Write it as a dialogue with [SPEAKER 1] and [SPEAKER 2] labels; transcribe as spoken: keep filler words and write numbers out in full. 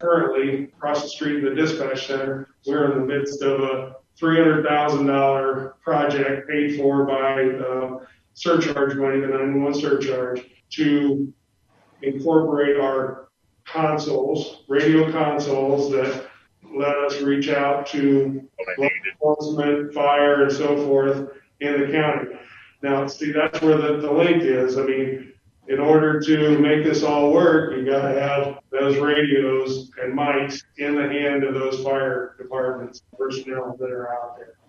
[SPEAKER 1] currently across the street in the dispatch center, we're in the midst of a three hundred thousand dollars project paid for by uh, surcharge money, the nine one one surcharge, to incorporate our consoles, radio consoles that let us reach out to law enforcement, fire, and so forth in the county. Now, see, that's where the, the link is. I mean, in order to make this all work, you got to have those radios and mics in the hand of those fire departments, personnel that are out there.